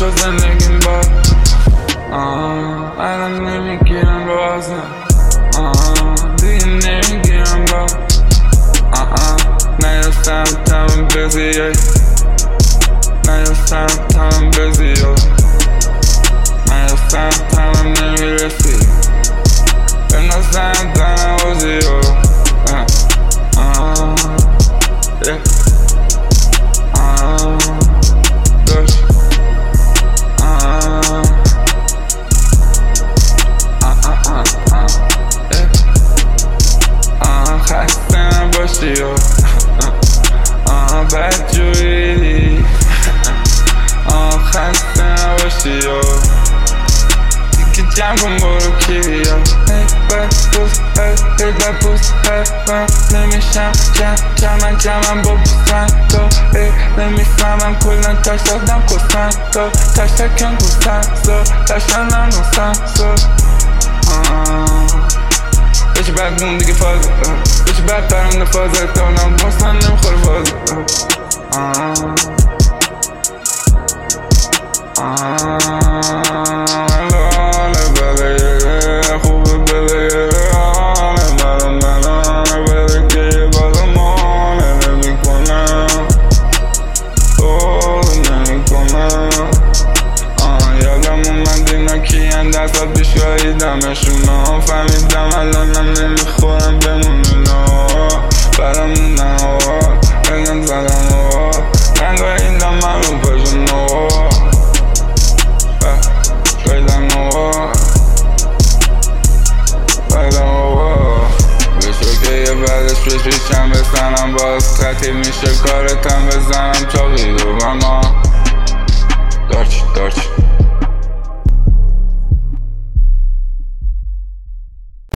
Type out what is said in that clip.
شد زندگیم با الان نمیگیرم بازم دیگه نمیگیرم با نیستم تمام بزیه نیستم تمام بزیه نیستم تمام نمیرسی بنازم تنوازیو خسته نباشی بدجوری خسته نباشی دیگه جمع کن برو کیویا بپوست نمیشم جمعم با بوستن تو نمیفهمم کلن تاش دادم کستن تو تاش تکن گوستن تاشتن ننوستن بچه بعد مون دیگه فازه بچه بعد پرنده فازه تانم مستن نمیخوره فازه خوبه بله بله که یه بازمانه نمی کنم نمی کنم یادم اومد اینا کیان دستات بیشوایی دمشونا فهمیدم الانم نمیخورم بمون اینا برمونن بگن زدن رنگای این دم من رو پشون بشم بزنم باز تعطیل میشه کارتم بزنم چاقی رو اما دارچ